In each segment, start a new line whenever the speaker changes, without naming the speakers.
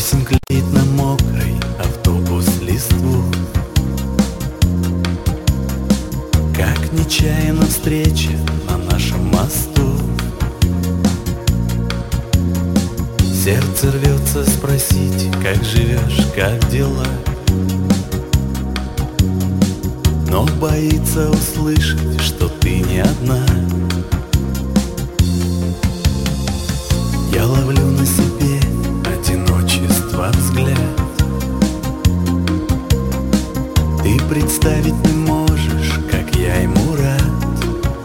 Осень клеит на мокрый автобус листву, как нечаянно встреча на нашем мосту. Сердце рвется спросить, как живешь, как дела, но боится услышать, что ты не одна. Я ловлю на себе одиночество взгляд. Ты представить не можешь, как я ему рад.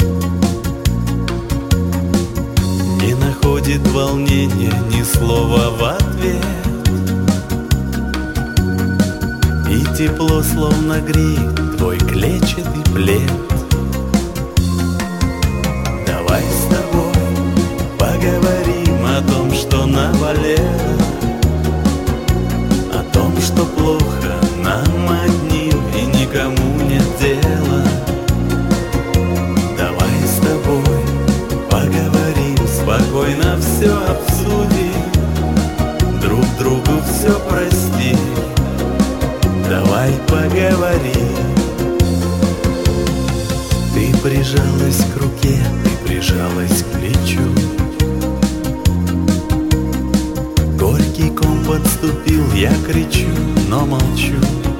Не находит волнения ни слова в ответ, и тепло словно греет твой клетчатый плед. Давай с тобой поговорим о том, что наболело, о том, что плохо нам одним и никому нет дела. Давай с тобой поговорим, спокойно все обсудим, друг другу все простим. Давай поговорим. Ты прижалась к руке, ты прижалась к плечу. Горький ком подступил, я кричу, но молчу.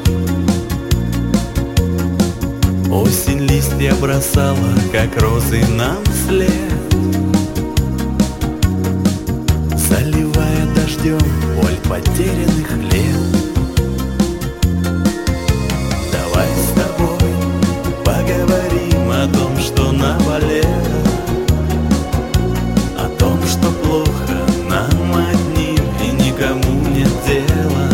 Осень листья бросала, как розы нам вслед, заливая дождем боль потерянных лет. Давай с тобой поговорим о том, что наболело, о том, что плохо нам одним и никому нет дела.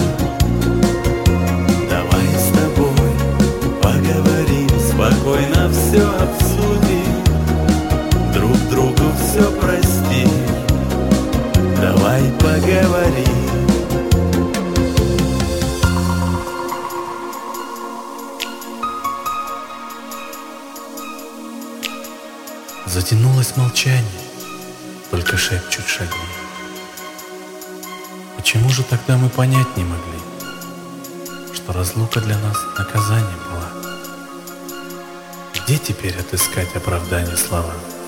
Давай с тобой поговорим, спокойно все обсудим, друг другу все простим. Давай поговорим. Затянулось молчание, только шепчут шаги. Почему же тогда мы понять не могли, что разлука для нас наказание была? Где теперь отыскать оправдание словам?